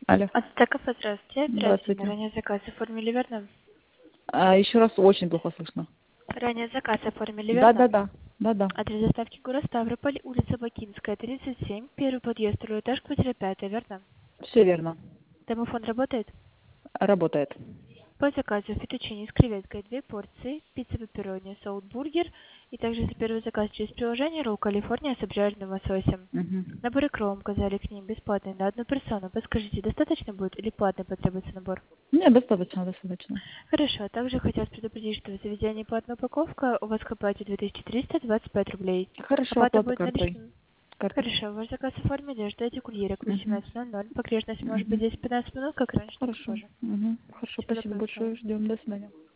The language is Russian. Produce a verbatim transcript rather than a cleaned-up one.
Алло. Ацтеков, здравствуйте. Оперативно. Здравствуйте. Ранее заказ оформили, верно? А, еще раз очень плохо слышно. Ранее заказ оформили, Да, верно? да, да. Да, да. Адрес доставки город Ставрополь, улица Бакинская, тридцать семь, первый подъезд, второй этаж, квартира пятая, верно? Все верно. Домофон работает? Работает. По заказу фетучини с креветкой две порции, пицца пепперони, соус бургер и также за первый заказ через приложение ролл Калифорния с обжаренным лососем. Угу. Набор икру вам указали к ним бесплатный на одну персону. Подскажите, достаточно будет или платный потребуется набор? Нет, достаточно, достаточно. Хорошо. Также хотелось предупредить, что в заведении платная упаковка у вас к оплате две тысячи триста двадцать пять рублей. Хорошо, Оплата оплата будет картой. наличным. Картой. Хорошо, ваш заказ оформили, ждайте курьера к Угу. восемнадцати ноль-ноль. Погрешность может быть Угу. десять-пятнадцать минут, как раньше, так и Хорошо. позже. Угу. Хорошо, Спасибо за спасибо понимание. большое. Ждем. До свидания.